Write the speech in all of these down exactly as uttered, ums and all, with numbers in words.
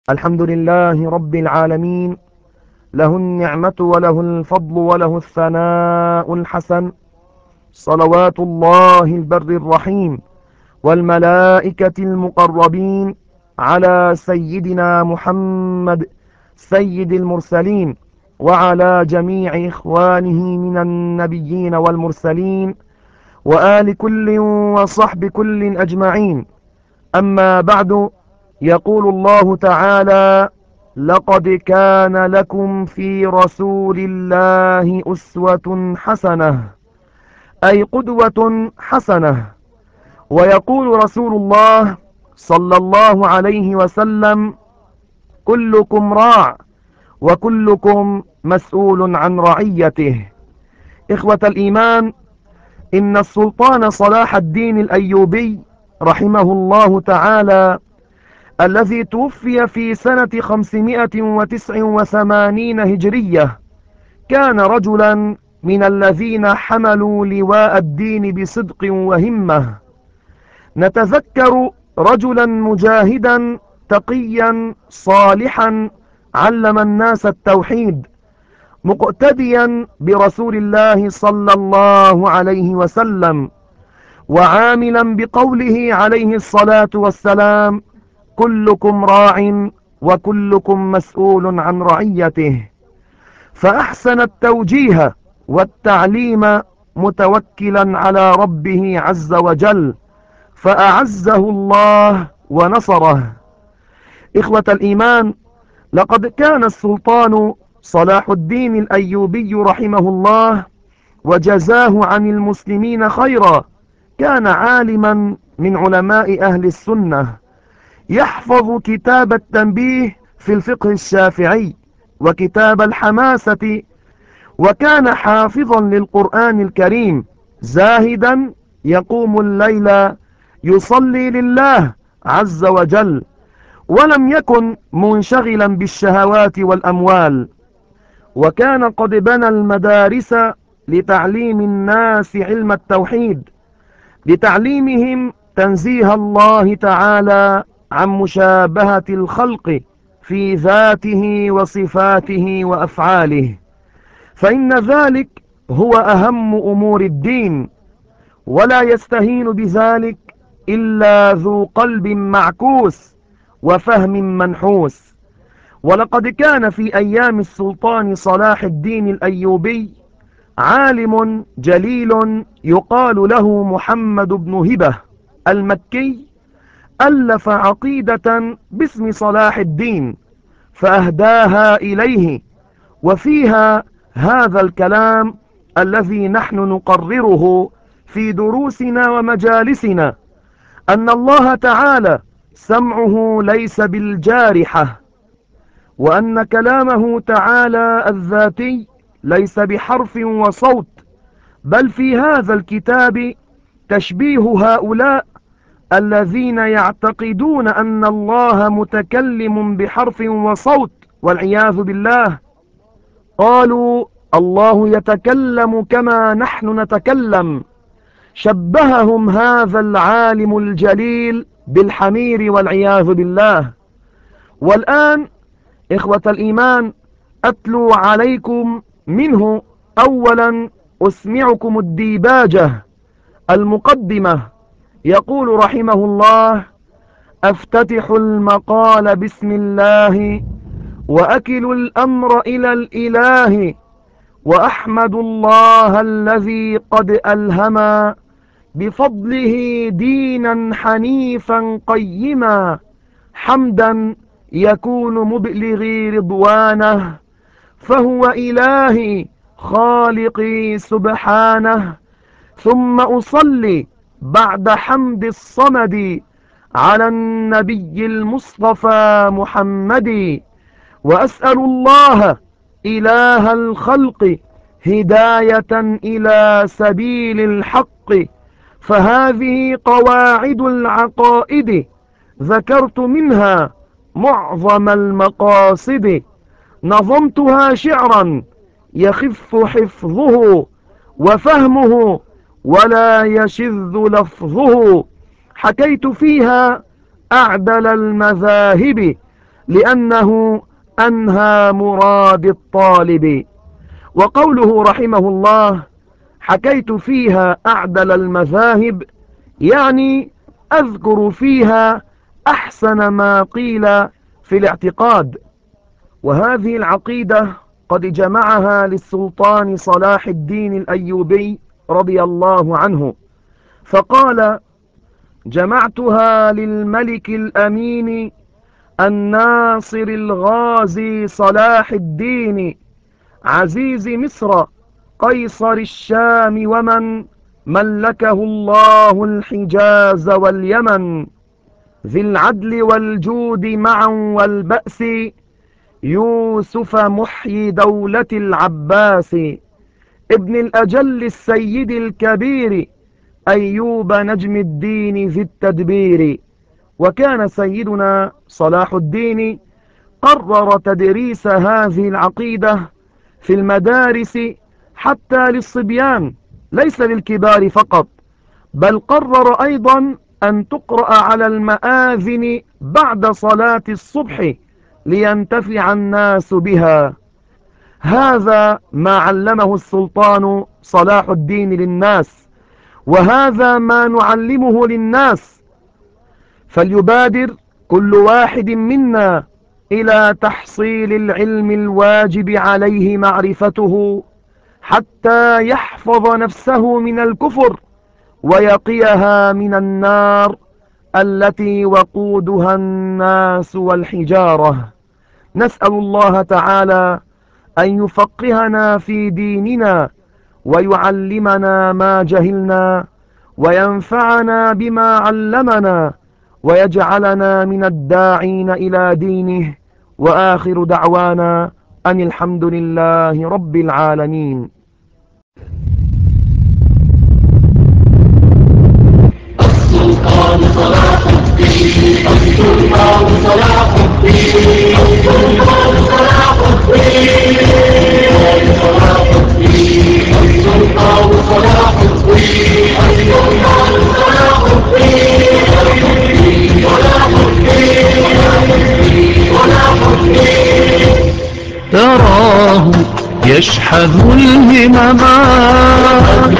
الحمد لله رب العالمين، له النعمة وله الفضل وله الثناء الحسن، صلوات الله البر الرحيم والملائكة المقربين على سيدنا محمد سيد المرسلين وعلى جميع إخوانه من النبيين والمرسلين وآل كل وصحب كل أجمعين. أما بعد، يقول الله تعالى: لقد كان لكم في رسول الله أسوة حسنة، أي قدوة حسنة. ويقول رسول الله صلى الله عليه وسلم: كلكم راع وكلكم مسؤول عن رعيته. إخوة الإيمان، إن السلطان صلاح الدين الأيوبي رحمه الله تعالى، الذي توفي في سنة خمسمائة وتسع وثمانين هجرية، كان رجلا من الذين حملوا لواء الدين بصدق وهمة. نتذكر رجلا مجاهدا تقيا صالحا علم الناس التوحيد، مقتديا برسول الله صلى الله عليه وسلم، وعاملا بقوله عليه الصلاة والسلام: كلكم راع وكلكم مسؤول عن رعيته. فأحسن التوجيه والتعليم متوكلا على ربه عز وجل، فأعزه الله ونصره. إخوة الإيمان، لقد كان السلطان صلاح الدين الأيوبي رحمه الله وجزاه عن المسلمين خيرا، كان عالما من علماء أهل السنة، يحفظ كتاب التنبيه في الفقه الشافعي وكتاب الحماسة، وكان حافظا للقرآن الكريم، زاهدا يقوم الليل يصلي لله عز وجل، ولم يكن منشغلا بالشهوات والأموال. وكان قد بنى المدارس لتعليم الناس علم التوحيد، لتعليمهم تنزيه الله تعالى عن مشابهة الخلق في ذاته وصفاته وأفعاله، فإن ذلك هو أهم أمور الدين، ولا يستهين بذلك إلا ذو قلب معكوس وفهم منحوس. ولقد كان في أيام السلطان صلاح الدين الأيوبي عالم جليل يقال له محمد بن هبة المكي، ألف عقيدة باسم صلاح الدين فأهداها إليه، وفيها هذا الكلام الذي نحن نقرره في دروسنا ومجالسنا: أن الله تعالى سمعه ليس بالجارحة، وأن كلامه تعالى الذاتي ليس بحرف وصوت، بل في هذا الكتاب تشبيه هؤلاء الذين يعتقدون أن الله متكلم بحرف وصوت والعياذ بالله. قالوا الله يتكلم كما نحن نتكلم. شبههم هذا العالم الجليل بالحمير والعياذ بالله. والآن إخوة الإيمان، أتلو عليكم منه. أولا أسمعكم الديباجة المقدمة. يقول رحمه الله: أفتتح المقال بسم الله، وأكل الأمر إلى الإله، وأحمد الله الذي قد ألهم بفضله دينا حنيفا قيما، حمدا يكون مبلغي رضوانه، فهو إلهي خالقي سبحانه. ثم أصلي بعد حمد الصمد على النبي المصطفى محمد، وأسأل الله إله الخلق هداية إلى سبيل الحق. فهذه قواعد العقائد، ذكرت منها معظم المقاصد، نظمتها شعرا يخف حفظه وفهمه ولا يشذ لفظه، حكيت فيها أعدل المذاهب لأنه أنهى مراد الطالب. وقوله رحمه الله حكيت فيها أعدل المذاهب، يعني أذكر فيها أحسن ما قيل في الاعتقاد. وهذه العقيدة قد جمعها للسلطان صلاح الدين الأيوبي رضي الله عنه، فقال: جمعتها للملك الأمين الناصر الغازي صلاح الدين عزيز مصر قيصر الشام ومن ملكه الله الحجاز واليمن، ذي العدل والجود معا والبأس يوسف محيي دولة العباس، ابن الأجل السيد الكبير أيوب نجم الدين ذي التدبير. وكان سيدنا صلاح الدين قرر تدريس هذه العقيدة في المدارس حتى للصبيان ليس للكبار فقط، بل قرر أيضا أن تقرأ على المآذن بعد صلاة الصبح لينتفع الناس بها. هذا ما علمه السلطان صلاح الدين للناس، وهذا ما نعلمه للناس. فليبادر كل واحد منا إلى تحصيل العلم الواجب عليه معرفته حتى يحفظ نفسه من الكفر ويقيها من النار التي وقودها الناس والحجارة. نسأل الله تعالى أن يفقهنا في ديننا ويعلمنا ما جهلنا وينفعنا بما علمنا ويجعلنا من الداعين إلى دينه. وآخر دعوانا أن الحمد لله رب العالمين. السلطان صلاح الدين، السلطان صلاح الدين، السلطان صلاح الدين، صلاح الدين، السلطان صلاح الدين، السلطان صلاح الدين، صلاح الدين، صلاح الدين. تراه يشحذ الهممات،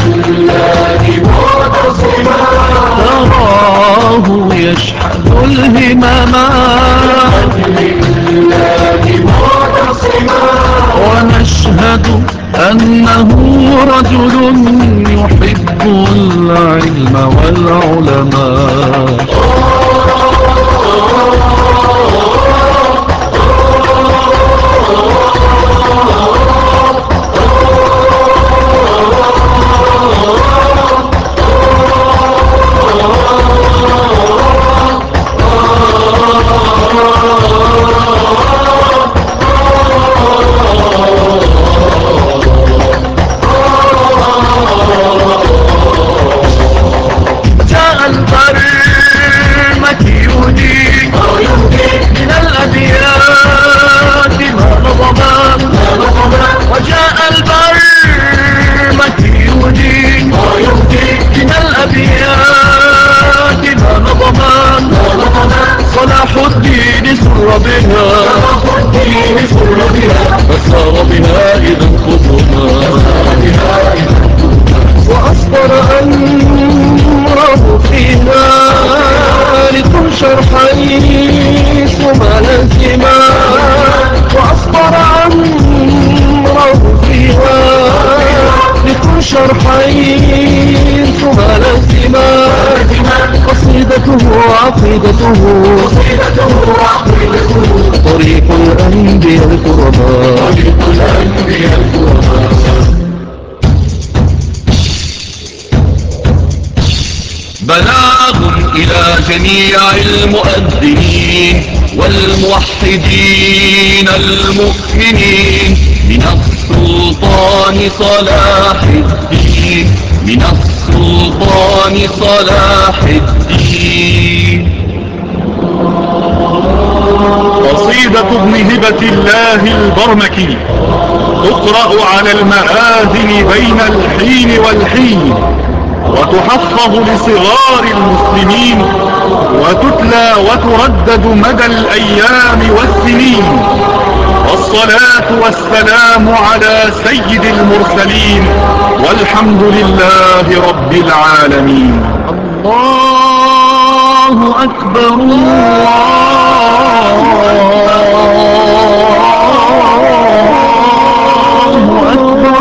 تراه يشحذ الهممات، ونشهد أنه رجل يحب العلم والعلماء. صلاح الدين سر بها، فسار بها إذا قدما، وأصدر أمره فيها لتنشر حيث ما لزما، وأصدر أمره فيها لتنشر حيث ما لزما. قصيدته وعقيدته طريق الأنبياء الكرماء. بلاغ إلى جميع المؤذنين والموحدين المؤمنين من السلطان صلاح الدين، من السلطان صلاح الدين. قصيدة ابن هبة الله البرمكي تقرأ على المآذن بين الحين والحين. وتحفظ لصغار المسلمين وتتلى وتردد مدى الأيام والسنين. والصلاة والسلام على سيد المرسلين والحمد لله رب العالمين. الله أكبر الله أكبر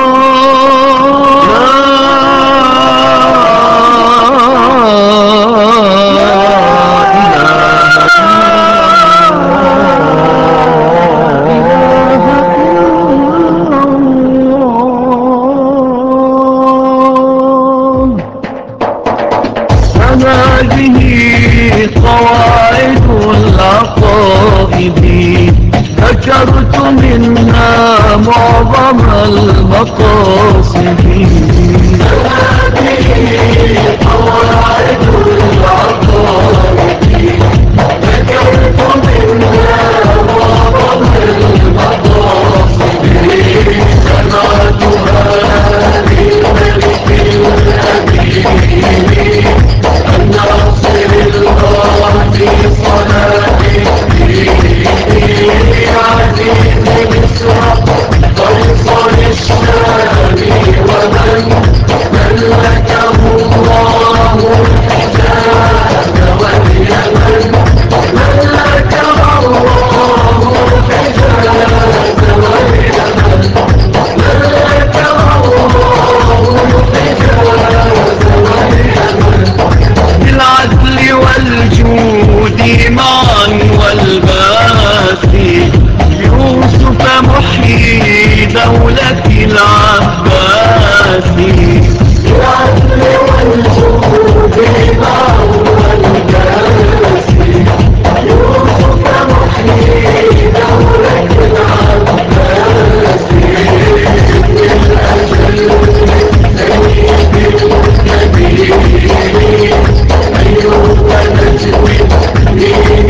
هذه قواعد العقائد ذكرت منها معظم المقاصد. هذه قواعد العقائد ذكرت منها معظم المقاصد. سمعتها للملك الأمين الناصر الغالي صلاح الدين عزيز مصر قيصر الشام ومن ملكه الله الحجاز واليمن. ملكه الله الحجاز واليمن. ملكه الله الحجاز واليمن. بالعدل والجود معا والباس يوسف محيي دولة العباس. بالعدل والجود معا والباس يوسف محيي دولة العباس. الأجل سيد المرسلين أيوب نجوي دين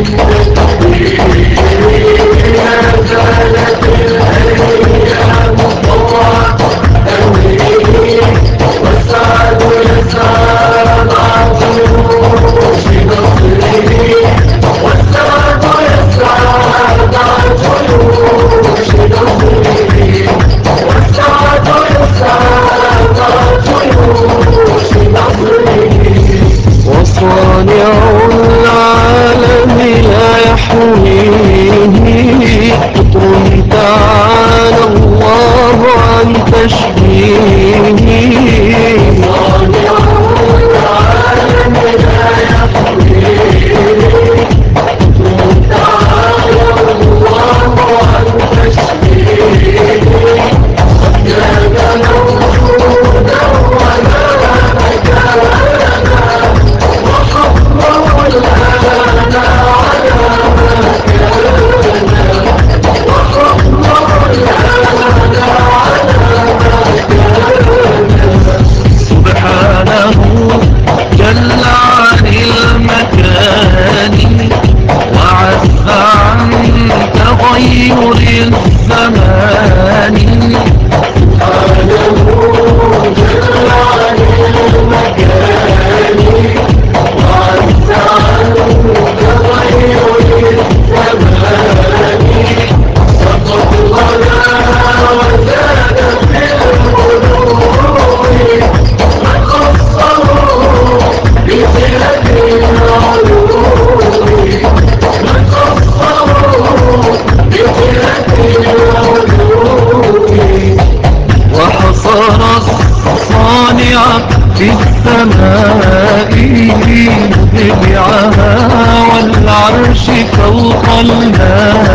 للتقدير. ما زالت الأيام طوعت أمري والسعد يسعى مع جيوش نصري. والسعد يسعى مع جيوش نصري. والسعد يسعى مع جيوش نصري. وصانع العالم لا يحويه قطر تعالى الله عن تشبيهه. صانع العالم لا يحويه قطر تعالى الله عن تشبيهه. كان موجودا ولا مكانا وحفظه الآن على ما كان. وحفظه الآن على ما كان. سبحانه جل عن المكان وعز عن تغير الزمان. سبحانه جل عن المكان وعز عن تغير الزمان. سقط لنا وزاد في القلوب من خصه بصلة العلوم. من خصه بصلة العلوم. وحصر الصانع في السماء مبدعها والعرش فوق الماء.